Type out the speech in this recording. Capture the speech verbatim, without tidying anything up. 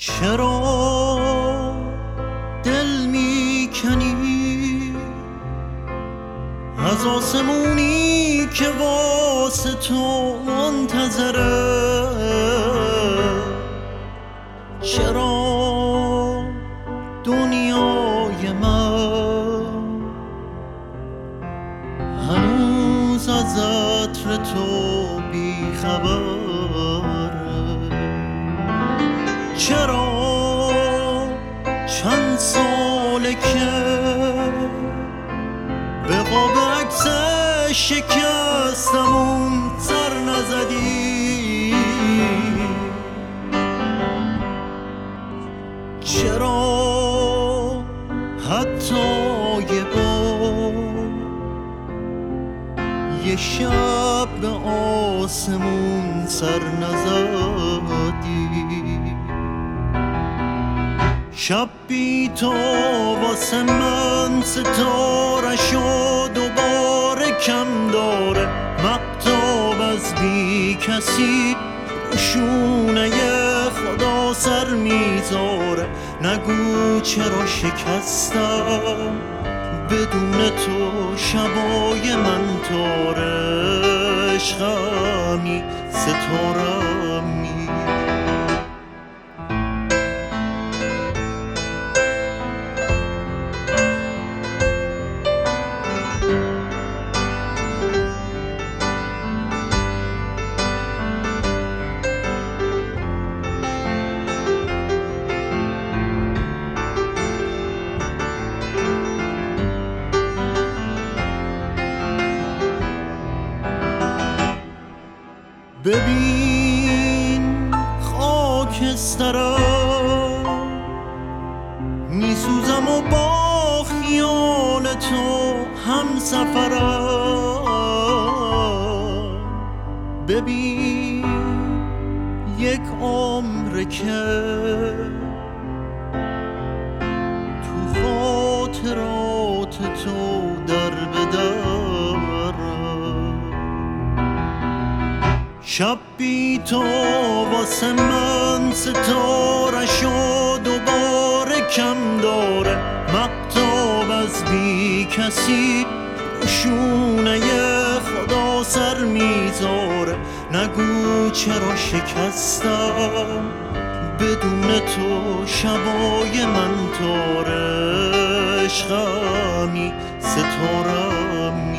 چرا دل میکنی از آسمونی که واسه تو منتظره؟ چرا دنیای من هنوز از عطر تو بیخبره؟ چرا چند ساله که به قاب عکس شکستمون سر نزدی؟ چرا حتی یه بار یه شب به آسمون سر نزدی؟ شب بی تو واسه من ستاره‌شو دوباره کم داره، مقتاب از بی کسی شونه خدا سر میذاره. نگو چرا شکستم بدون تو شبای من تاره، عشقمی ستارمی. ببین خاکسترم میسوزم و با خیال تو هم سفرم. ببین یک عمر که تو خاطرات تو در بدرم. شب بی تو واسه من ستاره‌شو دوباره کم داره، مقتاب از بی کسی شونه خدا سر میذاره. نگو چرا شکستم بدون تو شبای من تاره، عشقمی ستارمی.